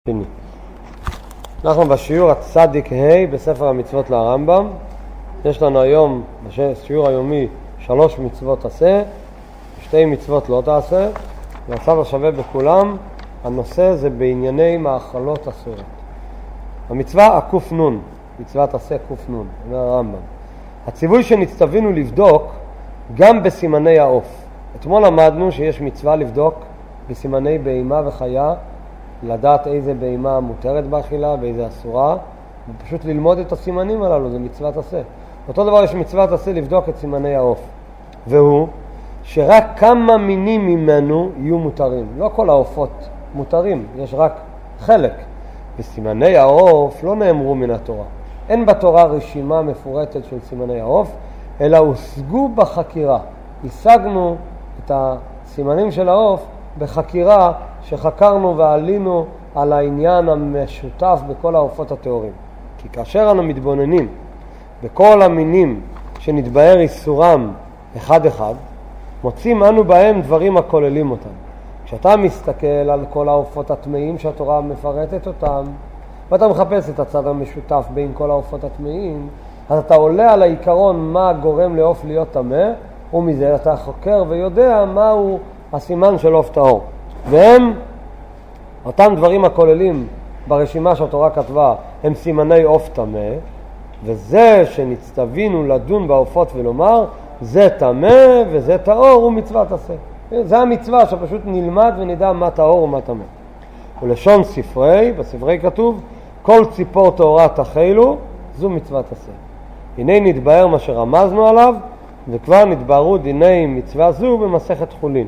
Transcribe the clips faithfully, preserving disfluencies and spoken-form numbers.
שני. אנחנו בשיעור הצדיק ה' בספר המצוות לרמב"ם. יש לנו היום בשיעור היומי שלוש מצוות עשה, שתי מצוות לא תעשה, והצו השווה בכולם. הנושא זה בענייני מאכלות אסורות. המצווה הקוף נון, מצוות עשה קוף נון, אומר הרמב"ם. הציווי שנצטווינו לבדוק גם בסימני העוף. אתמול למדנו שיש מצווה לבדוק בסימני בהמה וחיה, לדעת איזה בהמה מותרת באכילה ואיזה אסורה, ופשוט ללמוד את הסימנים הללו, זה מצוות עשה. אותו דבר יש מצוות עשה לבדוק את סימני העוף, והוא שרק כמה מינים ממנו יהיו מותרים. לא כל העופות מותרים, יש רק חלק. וסימני העוף לא נאמרו מן התורה. אין בתורה רשימה מפורטת של סימני העוף, אלא הושגו בחקירה. השגנו את הסימנים של העוף בחקירה שחקרנו ועלינו על העניין המשותף בכל העופות התיאורים. כי כאשר אנו מתבוננים בכל המינים שנתבהר איסורם אחד אחד, מוצאים אנו בהם דברים הכוללים אותם. כשאתה מסתכל על כל העופות הטמאים שהתורה מפרטת אותם, ואתה מחפש את הצד המשותף בין כל העופות הטמאים, אז אתה עולה על העיקרון מה גורם לעוף להיות טמא, ומזה אתה חוקר ויודע מהו הסימן של עוף טהור. והם, אותם דברים הכוללים ברשימה שהתורה כתבה, הם סימני עוף טמא, וזה שנצטווינו לדון בעופות ולומר, זה טמא וזה טהור ומצוות עשה. זה המצווה שפשוט נלמד ונדע מה טהור ומה טמא. ולשון ספרי, בספרי כתוב, כל ציפור טהורה תחילו, זו מצוות עשה. הנה נתבהר מה שרמזנו עליו, וכבר נתבהרו דיני מצווה זו במסכת חולין.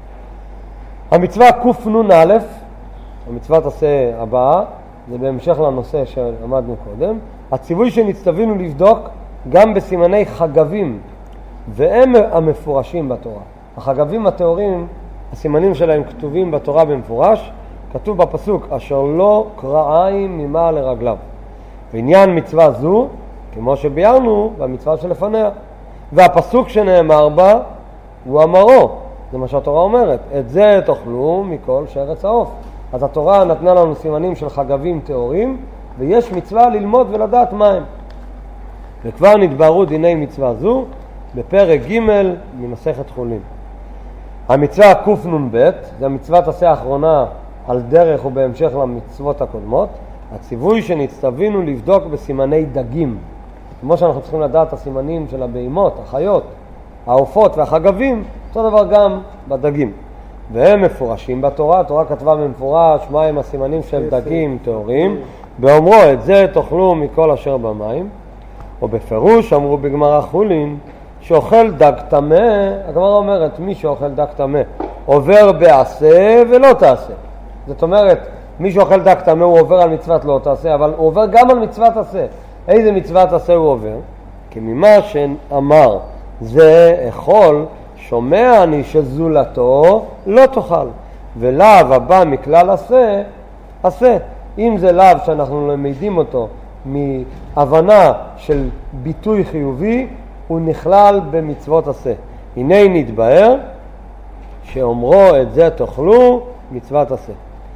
המצווה קוף נון א', המצוות עשה הבאה, זה בהמשך לנושא שעמדנו קודם. הציווי שנצטווינו לבדוק גם בסימני חגבים, והם המפורשים בתורה. החגבים התיאורים, הסימנים שלהם כתובים בתורה במפורש, כתוב בפסוק, אשר לא קרעיים ממעל לרגליו. ועניין מצווה זו, כמו שביארנו, במצווה שלפניה. והפסוק שנאמר בה, הוא אמרו. זה מה שהתורה אומרת, את זה תאכלו מכל שרץ העוף. אז התורה נתנה לנו סימנים של חגבים תיאורים, ויש מצווה ללמוד ולדעת מה הם. וכבר נתבהרו דיני מצווה זו בפרק ג' ממסכת חולין. המצווה קוף נון ב', זה המצוות עשה האחרונה על דרך ובהמשך למצוות הקודמות. הציווי שנצטווינו לבדוק בסימני דגים. כמו שאנחנו צריכים לדעת הסימנים של הבהמות, החיות, העופות והחגבים, אותו דבר גם בדגים. והם מפורשים בתורה, התורה כתבה במפורש מה הם הסימנים של דגים תיאורים, באומרו את זה תאכלו מכל אשר במים, או בפירוש אמרו בגמרא חולין, שאוכל דג טמא, הגמרא אומרת מי שאוכל דג טמא עובר בעשה ולא תעשה. זאת אומרת, מי שאוכל דג טמא הוא עובר על מצוות לא תעשה, אבל הוא עובר גם על מצוות עשה. איזה מצוות עשה הוא עובר? כי ממה שאמר זה אכול, שומע אני שזולתו לא תאכל, ולאו הבא מכלל עשה, עשה. אם זה לאו שאנחנו למדים אותו מהבנה של ביטוי חיובי, הוא נכלל במצוות עשה. הנה נתבהר שאומרו את זה תאכלו מצוות עשה.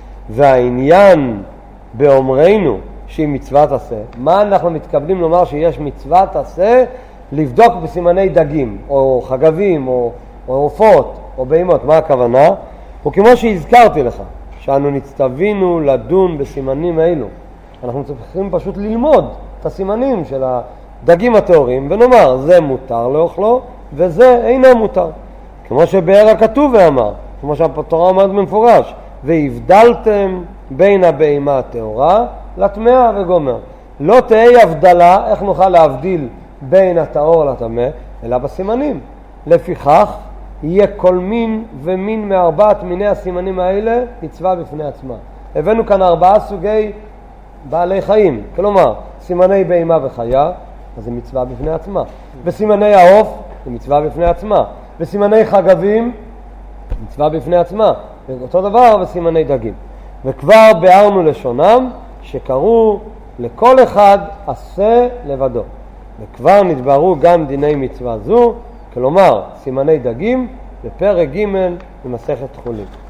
והעניין באומרנו שהיא מצוות עשה, מה אנחנו מתכוונים לומר שיש מצוות עשה? לבדוק בסימני דגים, או חגבים, או עופות, או בהמות. מה הכוונה? וכמו שהזכרתי לך, שאנו נצטווינו לדון בסימנים האלו, אנחנו צריכים פשוט ללמוד את הסימנים של הדגים התיאורים, ונאמר, זה מותר לאוכלו, וזה אינו מותר. כמו שבאר הכתוב ואמר, כמו שהתורה אומרת במפורש, והבדלתם בין הבהמה התיאורה לטמאה וגומר. לא תהיה הבדלה, איך נוכל להבדיל בין הטהור לטמא, אלא בסימנים. לפיכך, יהיה כל מין ומין מארבעת מיני הסימנים האלה מצווה בפני עצמה. הבאנו כאן ארבעה סוגי בעלי חיים, כלומר, סימני בהמה וחיה, אז זה מצווה בפני עצמה. בסימני העוף, זה מצווה בפני עצמה. בסימני חגבים, מצווה בפני עצמה. ואותו דבר בסימני דגים. וכבר ביארנו לשונם שקראו לכל אחד עשה לבדו. וכבר נתבהרו גם דיני מצווה זו, כלומר סימני דגים בפרק ג' במסכת חולין.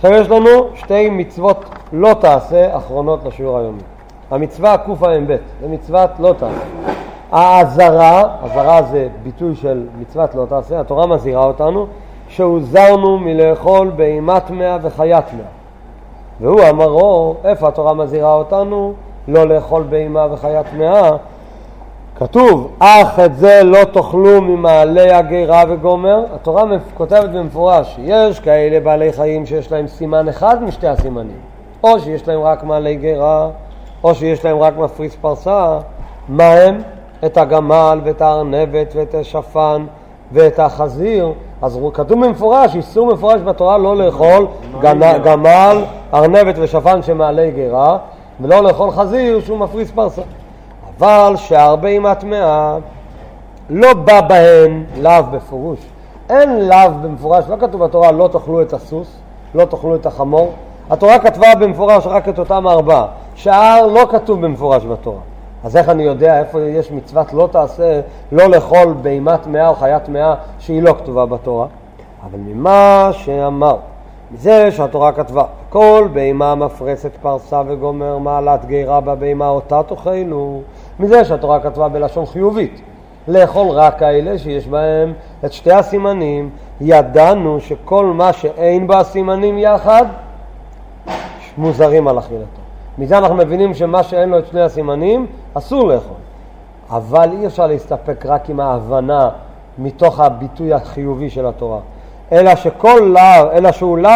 עכשיו יש לנו שתי מצוות לא תעשה אחרונות לשיעור היומי. המצווה קוף האמבט, זה מצוות לא תעשה. העזרה, עזרה זה ביטוי של מצוות לא תעשה, התורה מזהירה אותנו שהוזרנו מלאכול בהימת מאה וחיית מאה. והוא אמרו, איפה התורה מזהירה אותנו? לא לאכול בהימה וחיית מאה. כתוב, אך את זה לא תאכלו ממעלי הגרה וגומר. התורה כותבת במפורש, יש כאלה בעלי חיים שיש להם סימן אחד משתי הסימנים, או שיש להם רק מעלי גרה, או שיש להם רק מפריס פרסה. מה הם? את הגמל ואת הארנבת ואת השפן ואת החזיר. אז כתוב במפורש, איסור מפורש בתורה לא לאכול גמל, ארנבת ושפן שמעלי גרה, ולא לאכול חזיר שהוא מפריס פרסה. אבל שהרבה אימת מאה לא בא בהן לאו בפירוש. אין לאו במפורש, לא כתוב בתורה לא תאכלו את הסוס, לא תאכלו את החמור. התורה כתבה במפורש רק את אותם ארבעה. שאר לא כתוב במפורש בתורה. אז איך אני יודע איפה יש מצוות לא תעשה, לא לאכול בהימת מאה או חיית מאה שהיא לא כתובה בתורה? אבל ממה שאמר, מזה שהתורה כתבה, כל בהימה מפרסת פרסה וגומר מעלת גרה בבהימה אותה תאכלו, מזה שהתורה כתבה בלשון חיובית, לאכול רק כאלה שיש בהם את שתי הסימנים, ידענו שכל מה שאין בה סימנים יחד מוזרים על אכילתו. מזה אנחנו מבינים שמה שאין לו את שני הסימנים אסור לאכול. אבל אי אפשר להסתפק רק עם ההבנה מתוך הביטוי החיובי של התורה, אלא שכל לאו, אלא שהוא לאו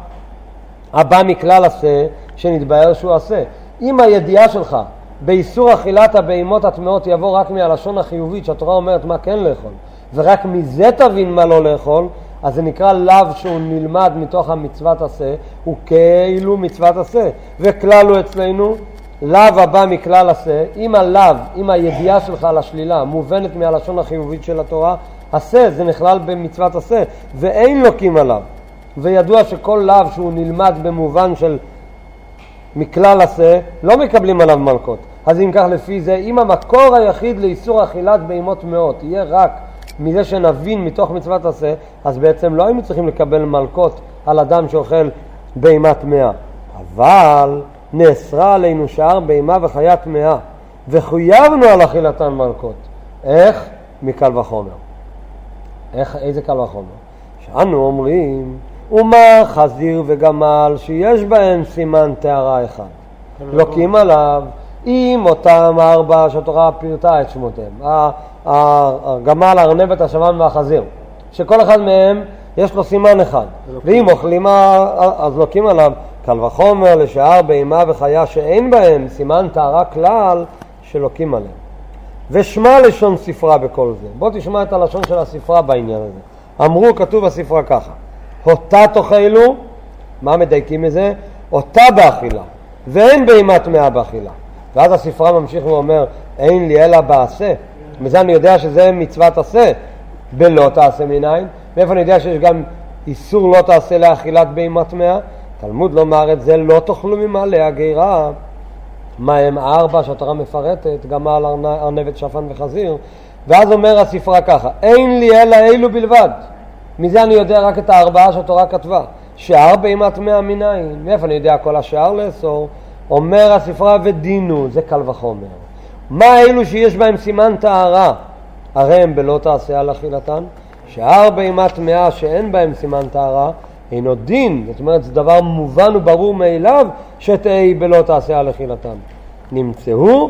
הבא מכלל עשה שנתבהר שהוא עשה. אם הידיעה שלך באיסור אכילת הבהמות הטמאות יבוא רק מהלשון החיובית שהתורה אומרת מה כן לאכול, ורק מזה תבין מה לא לאכול, אז זה נקרא לאו שהוא נלמד מתוך המצוות עשה, הוא כאילו מצוות עשה. וכלל הוא אצלנו לאו הבא מכלל עשה. אם הלאו, אם הידיעה שלך על השלילה מובנת מהלשון החיובית של התורה, עשה זה נכלל במצוות עשה, ואין לוקים עליו. וידוע שכל לאו שהוא נלמד במובן של מכלל עשה, לא מקבלים עליו מלכות. אז אם כך לפי זה, אם המקור היחיד לאיסור אכילת בהמות מאות יהיה רק מזה שנבין מתוך מצוות עשה, אז בעצם לא היינו צריכים לקבל מלכות על אדם שאוכל בהמת מאה. אבל נאסרה עלינו שאר בהמה וחיית מאה, וחויבנו על אכילתן מלכות. איך? מקל וחומר. איך, איזה קל וחומר? שאנו אומרים, ומה חזיר וגמל שיש בהם סימן תארה אחד. לוקים עליו, עם אותם ארבע שהתורה פירטה את שמותיהם. הגמל, הארנבת, השפן והחזיר. שכל אחד מהם יש לו סימן אחד. ואם אוכלים אז לוקים עליו קל וחומר לשאר בהמה וחיה שאין בהם סימן תארה כלל שלוקים עליהם. ושמע לשון ספרה בכל זה. בוא תשמע את הלשון של הספרה בעניין הזה. אמרו, כתוב בספרה ככה, אותה תאכלו, מה מדייקים מזה? אותה באכילה, ואין בהמת מאה באכילה. ואז הספרה ממשיך ואומר, אין לי אלא בעשה. מזה אני יודע שזה מצוות עשה, בלא תעשה מניין. מאיפה אני יודע שיש גם איסור לא תעשה לאכילת בהמת מאה? תלמוד לומר את זה, לא תאכלו ממעלי הגרה. מה הם ארבע שהתורה מפרטת, גמל, ארנבת, שפן וחזיר. ואז אומר הספרה ככה, אין לי אלא אלו בלבד. מזה אני יודע רק את הארבעה שהתורה כתבה. שאר בהמת מאה מניין. מאיפה אני יודע כל השאר לאסור? אומר הספרה ודינו, זה קל וחומר. מה אלו שיש בהם סימן תארה? הרי הם בלא תעשה על אכילתן. שאר בהמת מאה שאין בהם סימן תארה, אינו דין. זאת אומרת, זה דבר מובן וברור מאליו שתהי בלא תעשה על אכילתן. נמצאו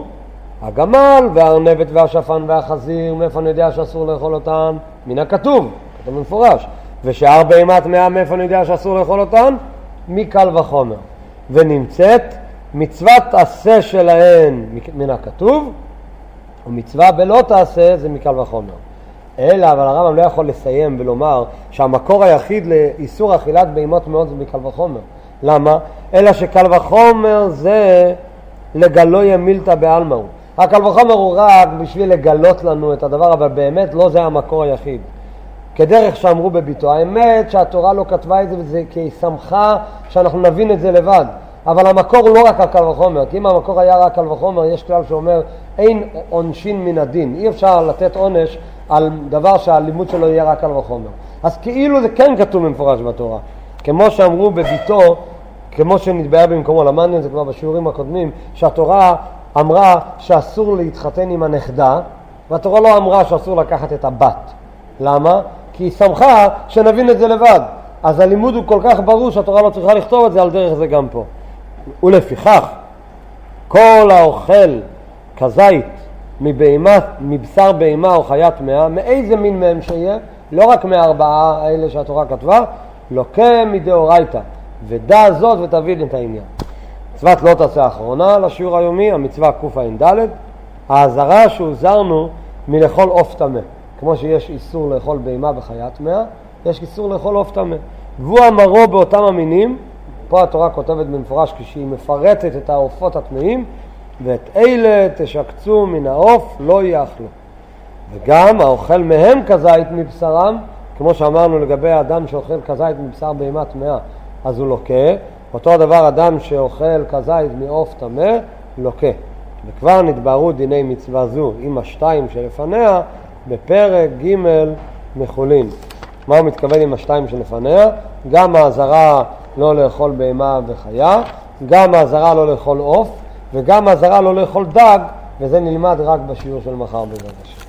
הגמל והארנבת והשפן והחזיר. מאיפה אני יודע שאסור לאכול אותן? מן הכתוב, כתוב במפורש. ושאר בהמת מאה, מאיפה אני יודע שאסור לאכול אותן? מקל וחומר. ונמצאת מצוות עשה שלהן מן הכתוב, ומצווה בלא תעשה זה מקל וחומר. אלא, אבל הרמב"ם לא יכול לסיים ולומר שהמקור היחיד לאיסור אכילת בהמות מאוד זה מקל וחומר. למה? אלא שקל וחומר זה לגלוי מילתא בעלמא הוא. הקל וחומר הוא רק בשביל לגלות לנו את הדבר, אבל באמת לא זה המקור היחיד. כדרך שאמרו בביתו, האמת שהתורה לא כתבה את זה וזה כי היא שמחה שאנחנו נבין את זה לבד. אבל המקור הוא לא רק על קל וחומר, כי אם המקור היה רק קל וחומר, יש כלל שאומר אין עונשין מן הדין. אי אפשר לתת עונש על דבר שהלימוד שלו יהיה רק קל וחומר. אז כאילו זה כן כתוב במפורש בתורה. כמו שאמרו בביתו, כמו שנתבהר במקומו, למדנו את זה כבר בשיעורים הקודמים, שהתורה אמרה שאסור להתחתן עם הנכדה, והתורה לא אמרה שאסור לקחת את הבת. למה? כי היא שמחה שנבין את זה לבד. אז הלימוד הוא כל כך ברור שהתורה לא צריכה לכתוב את זה, על דרך זה גם פה. ולפיכך, כל האוכל כזית מבהמה, מבשר בהמה או חיית טמאה, מאיזה מין מהם שיהיה, לא רק מארבעה האלה שהתורה כתבה, לוקה מדאורייתא, ודע זאת ותבין את העניין. מצוות לא תעשה האחרונה לשיעור היומי, המצווה קע"ד, האזהרה שהוזרנו מלאכול עוף טמא. כמו שיש איסור לאכול בהמה וחיית טמאה, יש איסור לאכול עוף טמא. והוא אמרו באותם המינים, פה התורה כותבת במפורש כשהיא מפרטת את העופות הטמאים, ואת אלה תשקצו מן העוף לא יאכלו. וגם האוכל מהם כזית מבשרם, כמו שאמרנו לגבי האדם שאוכל כזית מבשר בהמה טמאה, אז הוא לוקה. אותו הדבר אדם שאוכל כזית מעוף טמא, לוקה. וכבר נתבהרו דיני מצווה זו עם השתיים שלפניה בפרק ג' מחולין. מה הוא מתכוון עם השתיים שלפניה? גם האזהרה לא לאכול בהמה וחיה, גם האזהרה לא לאכול עוף, וגם האזהרה לא לאכול דג, וזה נלמד רק בשיעור של מחר בעזרת השם.